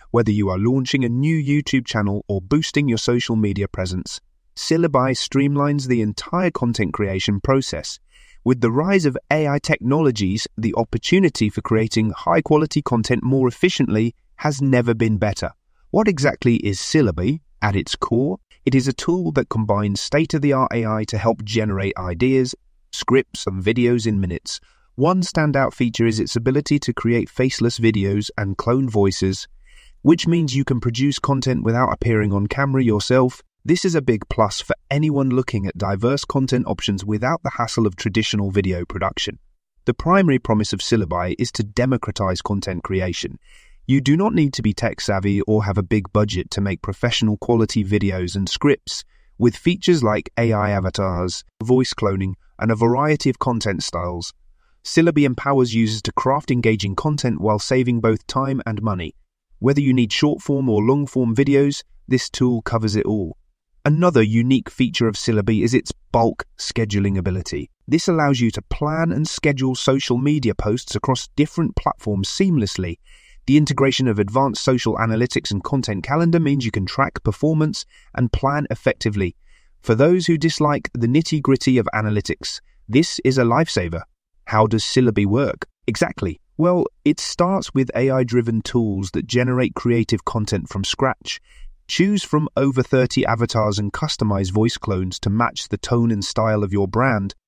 Whether you are launching a new YouTube channel or boosting your social media presence, Syllabi streamlines the entire content creation process. With the rise of AI technologies, the opportunity for creating high-quality content more efficiently has never been better. What exactly is Syllabi? At its core, it is a tool that combines state-of-the-art AI to help generate ideas, scripts, and videos in minutes. One standout feature is its ability to create faceless videos and clone voices, which means you can produce content without appearing on camera yourself. This is a big plus for anyone looking at diverse content options without the hassle of traditional video production. The primary promise of Syllabi is to democratize content creation. You do not need to be tech-savvy or have a big budget to make professional quality videos and scripts. With features like AI avatars, voice cloning, and a variety of content styles, Syllabi empowers users to craft engaging content while saving both time and money. Whether you need short-form or long-form videos, this tool covers it all. Another unique feature of Syllabi is its bulk scheduling ability. This allows you to plan and schedule social media posts across different platforms seamlessly. The integration of advanced social analytics and content calendar means you can track performance and plan effectively. For those who dislike the nitty-gritty of analytics, this is a lifesaver. How does Syllabi work? Exactly. Well, it starts with AI-driven tools that generate creative content from scratch. Choose from over 30 avatars and customize voice clones to match the tone and style of your brand.